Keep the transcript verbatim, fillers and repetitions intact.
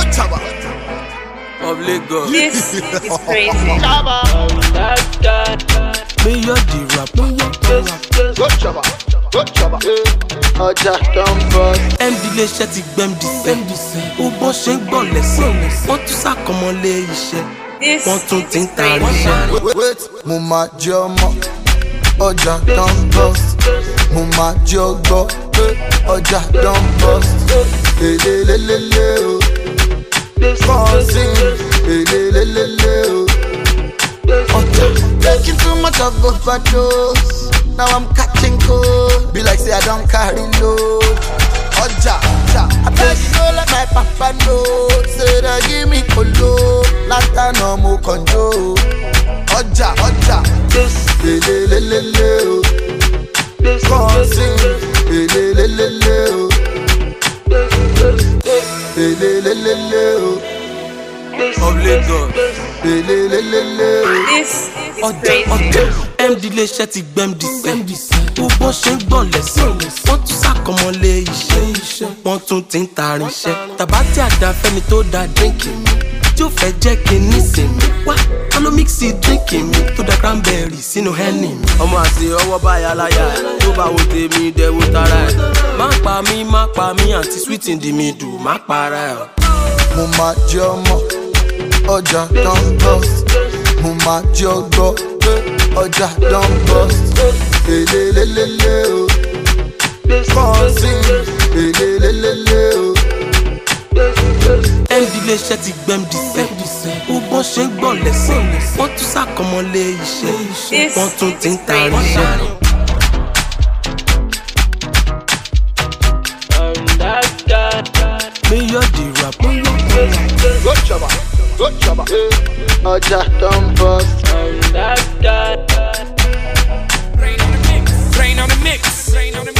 of Lagos. This is crazy. Me you're the rapper. Go chaba, go chaba. Ọjà tó ń bọ̀. M D lè ṣe ti gbẹ́m di sẹ́. Ó bọ́ ṣe ń gbọ́ lẹ́sẹ̀. Wọ́n tún sàkọmọlé iṣẹ́. This Wọ́n tún ti ń is tarí crazy. iṣẹ́. Wait, mo máa jẹ́ ọmọ. Ọjà tó ń bọ̀. Mo máa jẹ́ ọgbọ́. Ọjà tó ń bọ̀. Elelelele o. Kọ́ọ̀sì. Elelelele o. Ọjà. Taking too much of overdose. Now I'm catching cold. Be like say I don't carry load. Oja, oja. I beg you don't let my papa know. Say that give me colo. Last time no more control. Oja, oja. Ele le le le o. Kọ́ọ̀sì. Ele le le le o. Ele le le le o. Of Lagos. Ele le le le o. This is Ọjà crazy. ọjà M D lè ṣe ti gbẹ́m di sẹ́. Ó bọ́ ṣe ń gbọ́ lẹ́sẹ̀. Wọ́n tún sàkọmọlé iṣẹ́. Wọ́n tún ti ń tarí iṣẹ́. Tàbá tí àdá fẹ́ni tó da dínkì mi. Tí ó fẹ́ jẹ́ kí n ní sinmi. Wá wọn ló mixi dínkì mi. Tó da cranberry sínú henny mi. Ọmọ àti ọwọ́ báyà láyà ẹ̀. Tó bá wo tèmi dẹ̀ wo tara ẹ̀. Má pa mí, má pa mí, àǹtí sweet in the middle. Má para ẹ̀. Mo máa jẹ́ ọmọ. Ọjà tó ń bọ̀. Mo máa jẹ́ ọgbọ́. Ọjà tó ń bọ̀. Elelelele o. Kọ́ọ̀sì. Elelelele o. M D lè ṣe ti gbẹ́m di sẹ́. Ó bọ́ ṣe ń gbọ́ lẹ́sẹ̀. Wọ́n tún sàkọmọlé iṣẹ́. This Wọ́n tún ti ń is tarí crazy. iṣẹ́. Me you're the rapper. Go chaba, go chaba. Ọjà tó ń bọ̀. Rain on the mix, rain on the mix, rain on the mix.